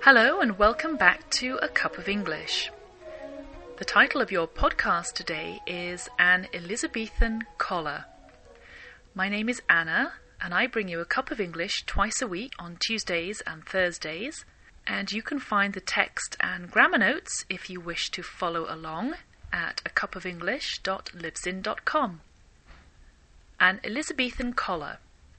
Hello and welcome back to A Cup of English. The title of your podcast today is An Elizabethan Collar. My name is Anna and I bring you a cup of English twice a week on Tuesdays and Thursdays, and you can find the text and grammar notes if you wish to follow along at acupoфenglish.libsyn.com. An Elizabethan Collar.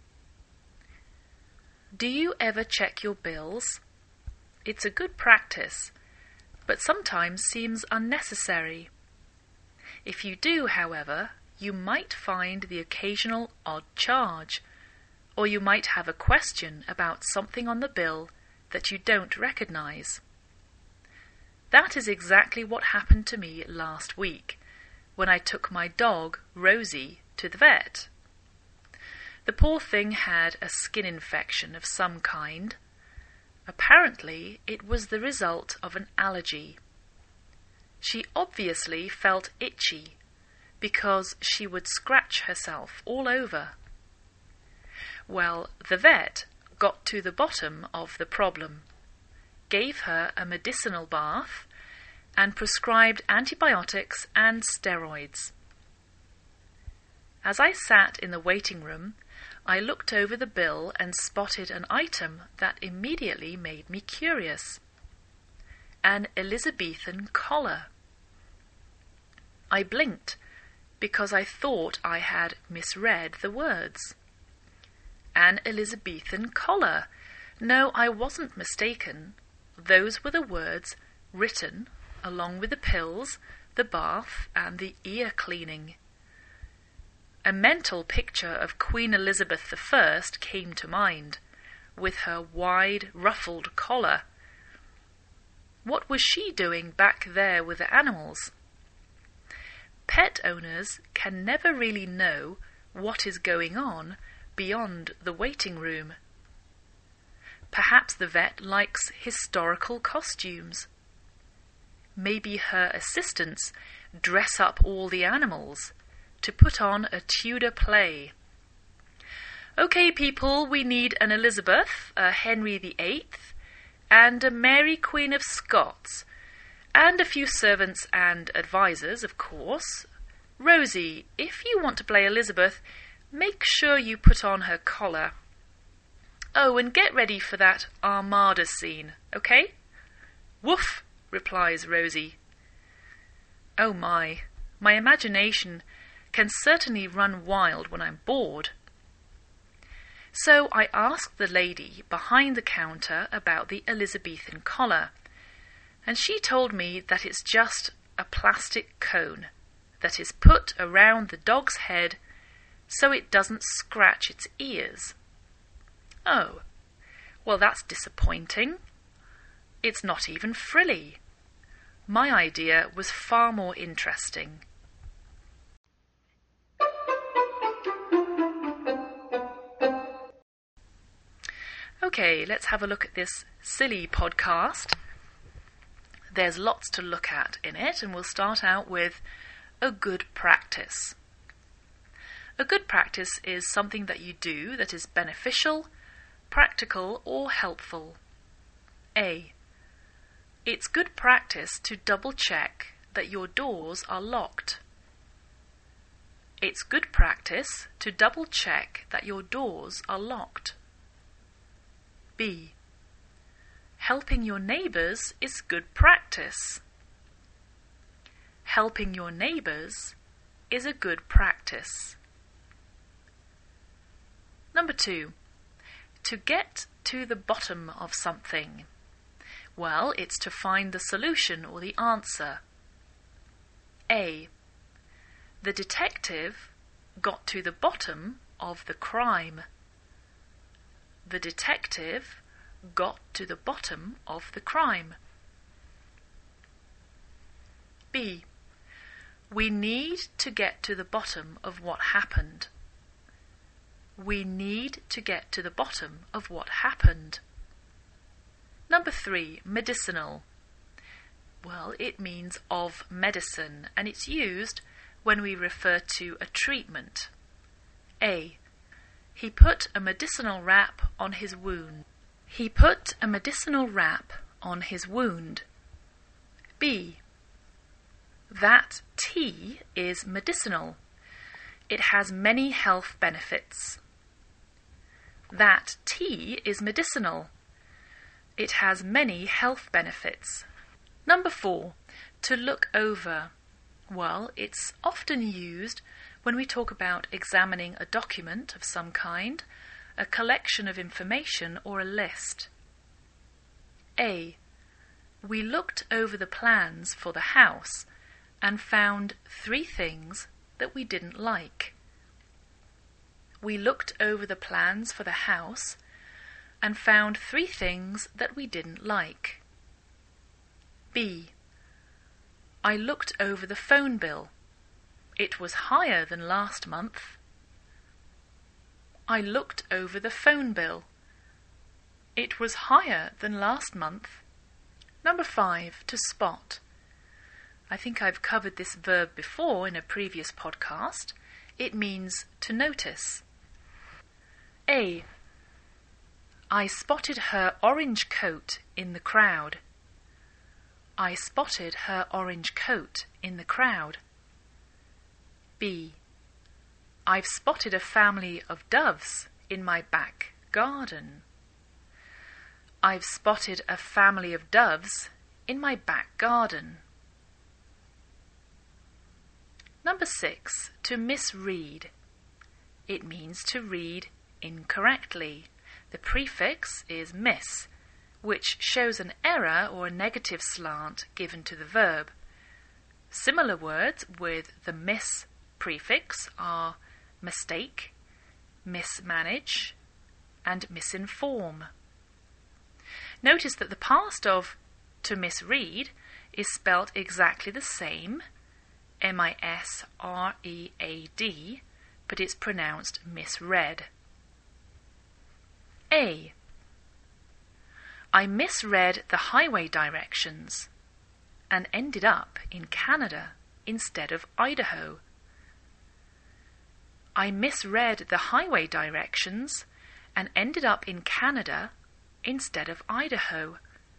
Do you ever check your bills? It's a good practice, but sometimes seems unnecessary. If you do, however, you might find the occasional odd charge, or you might have a question about something on the bill that you don't recognize. That is exactly what happened to me last week, when I took my dog, Rosie, to the vet. The poor thing had a skin infection of some kind. Apparently, it was the result of an allergy. She obviously felt itchy because she would scratch herself all over. Well, the vet got to the bottom of the problem, gave her a medicinal bath, and prescribed antibiotics and steroids. As I sat in the waiting room, I looked over the bill and spotted an item that immediately made me curious. An Elizabethan collar. I blinked because I thought I had misread the words. An Elizabethan collar. No, I wasn't mistaken. Those were the words written along with the pills, the bath, and the ear cleaning. A mental picture of Queen Elizabeth I came to mind, with her wide, ruffled collar. What was she doing back there with the animals? Pet owners can never really know what is going on beyond the waiting room. Perhaps the vet likes historical costumes. Maybe her assistants dress up all the animals to put on a Tudor play. Okay, people, we need an Elizabeth, a Henry VIII, and a Mary Queen of Scots, and a few servants and advisors, of course. Rosie, if you want to play Elizabeth, make sure you put on her collar. Oh, and get ready for that Armada scene, okay? Woof, replies Rosie. Oh my imagination can certainly run wild when I'm bored. So I asked the lady behind the counter about the Elizabethan collar, and she told me that it's just a plastic cone that is put around the dog's head so it doesn't scratch its ears. Oh, well, that's disappointing. It's not even frilly. My idea was far more interesting. Okay, let's have a look at this silly podcast. There's lots to look at in it, and we'll start out with a good practice. A good practice is something that you do that is beneficial, practical, or helpful. A. It's good practice to double-check that your doors are locked. It's good practice to double-check that your doors are locked. B. Helping your neighbours is good practice. Helping your neighbours is a good practice. Number 2. To get to the bottom of something. Well, it's to find the solution or the answer. A. The detective got to the bottom of the crime. The detective got to the bottom of the crime. B. We need to get to the bottom of what happened. We need to get to the bottom of what happened. Number 3, medicinal. Well, it means of medicine, and it's used when we refer to a treatment. A. He put a medicinal wrap on his wound. He put a medicinal wrap on his wound. B. That tea is medicinal. It has many health benefits. That tea is medicinal. It has many health benefits. Number 4. To look over. Well, it's often used when we talk about examining a document of some kind, a collection of information, or a list. A. We looked over the plans for the house and found 3 things that we didn't like. We looked over the plans for the house and found 3 things that we didn't like. B. I looked over the phone bill. It was higher than last month. I looked over the phone bill. It was higher than last month. Number 5. To spot. I think I've covered this verb before in a previous podcast. It means to notice. A. I spotted her orange coat in the crowd. I spotted her orange coat in the crowd. B. I've spotted a family of doves in my back garden. I've spotted a family of doves in my back garden. Number 6. To misread. It means to read incorrectly. The prefix is mis, which shows an error or a negative slant given to the verb. Similar words with the mis prefix are mistake, mismanage, and misinform. Notice that the past of to misread is spelt exactly the same, misread, but it's pronounced misread. A. I misread the highway directions and ended up in Canada instead of Idaho. I misread the highway directions and ended up in Canada instead of Idaho.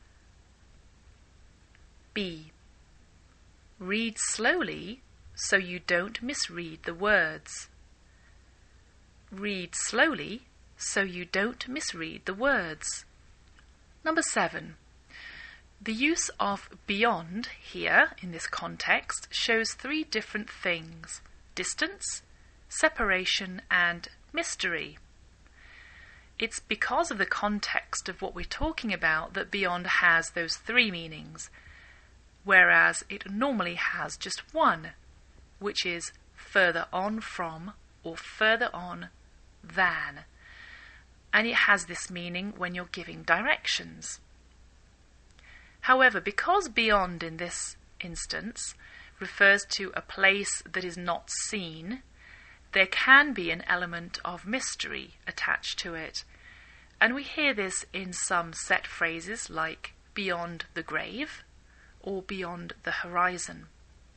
B. Read slowly so you don't misread the words. Read slowly so you don't misread the words. Number 7. The use of beyond here in this context shows 3 different things: distance, separation, and mystery. It's because of the context of what we're talking about that beyond has those 3 meanings, whereas it normally has just one, which is further on from or further on than. And it has this meaning when you're giving directions. However, because beyond in this instance refers to a place that is not seen, there can be an element of mystery attached to it. And we hear this in some set phrases like beyond the grave or beyond the horizon.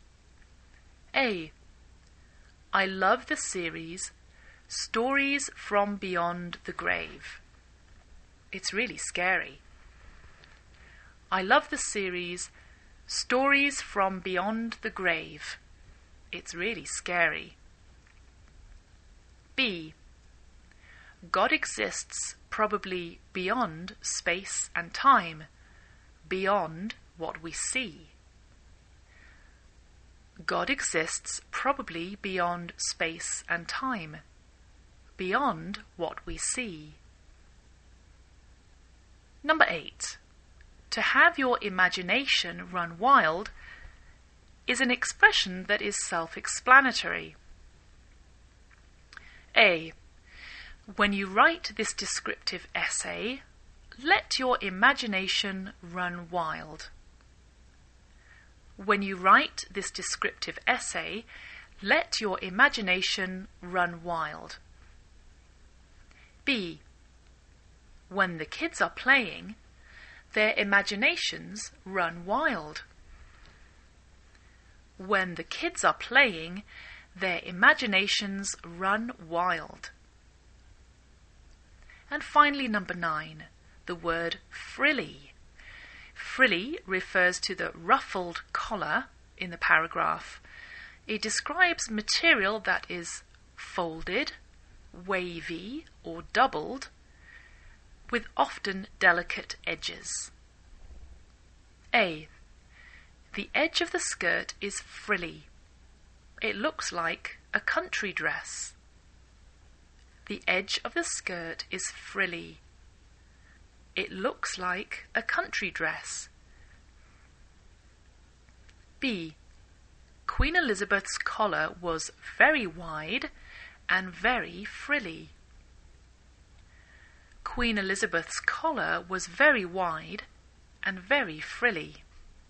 A. I love the series Stories from Beyond the Grave. It's really scary. I love the series Stories from Beyond the Grave. It's really scary. B. God exists probably beyond space and time, beyond what we see. God exists probably beyond space and time, beyond what we see. Number 8. To have your imagination run wild is an expression that is self-explanatory. A. When you write this descriptive essay, let your imagination run wild. When you write this descriptive essay, let your imagination run wild. B. When the kids are playing, their imaginations run wild. When the kids are playing, their imaginations run wild. And finally, number 9, the word frilly. Frilly refers to the ruffled collar in the paragraph. It describes material that is folded, wavy, or doubled, with often delicate edges. A. The edge of the skirt is frilly. It looks like a country dress. The edge of the skirt is frilly. It looks like a country dress. B. Queen Elizabeth's collar was very wide and very frilly. Queen Elizabeth's collar was very wide and very frilly.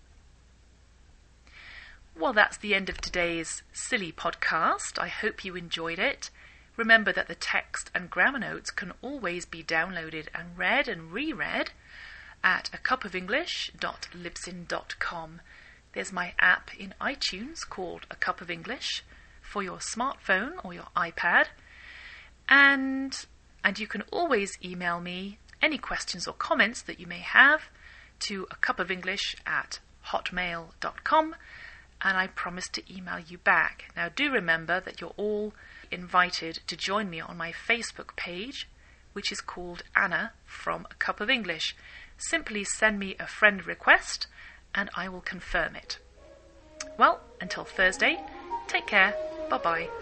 Well, that's the end of today's silly podcast. I hope you enjoyed it. Remember that the text and grammar notes can always be downloaded and read and reread at acupoфenglish.libsyn.com. There's my app in iTunes called A Cup of English for your smartphone or your iPad. And you can always email me any questions or comments that you may have to acupoфenglish@hotmail.com, and I promise to email you back. Now do remember that you're all invited to join me on my Facebook page, which is called Anna from A Cup of English. Simply send me a friend request and I will confirm it. Well, until Thursday, take care. Bye-bye.